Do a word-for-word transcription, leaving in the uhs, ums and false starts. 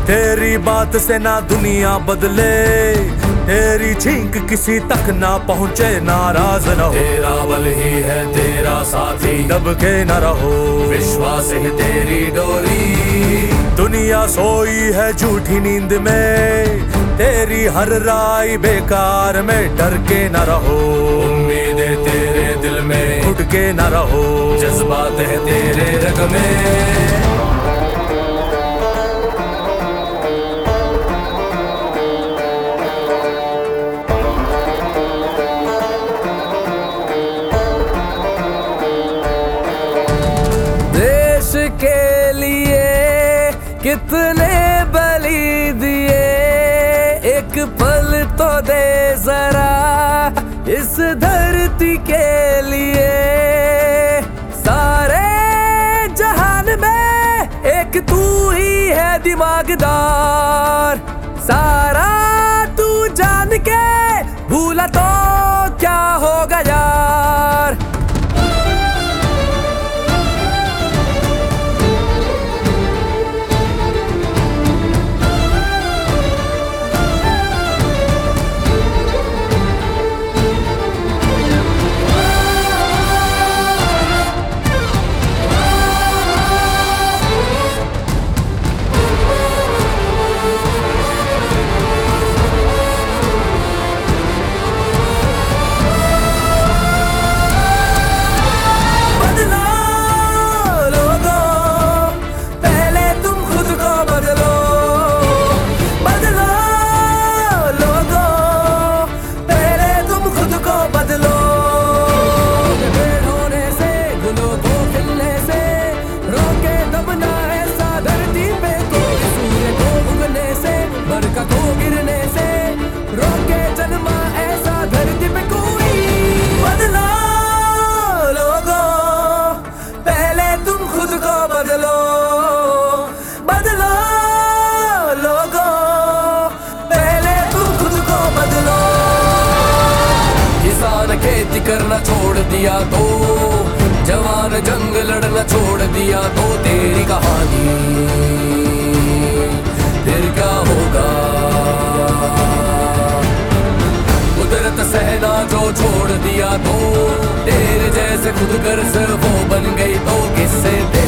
तेरी बात से ना दुनिया बदले, तेरी छींक किसी तक ना पहुँचे, नाराज न हो। तेरा बल ही है तेरा साथी, दब के न रहो, विश्वास ही तेरी डोरी। दुनिया सोई है झूठी नींद में, तेरी हर राय बेकार में, डर के न रहो। उम्मीदें तेरे दिल में, घुट के न रहो, जज्बात है तेरे रग में। देश के लिए कितने बलि दिए, एक पल तो दे जरा इस धरती के लिए। सारे जहान में एक तू ही है दिमागदार, सारा तू जान के भूला तो क्या होगा यार। खेती करना छोड़ दिया तो, जवान जंग लड़ना छोड़ दिया तो, तेरी कहानी फिर क्या होगा। कुदरत सहना जो छोड़ दिया तो, तेरे जैसे खुद गर्ज वो बन गई तो किससे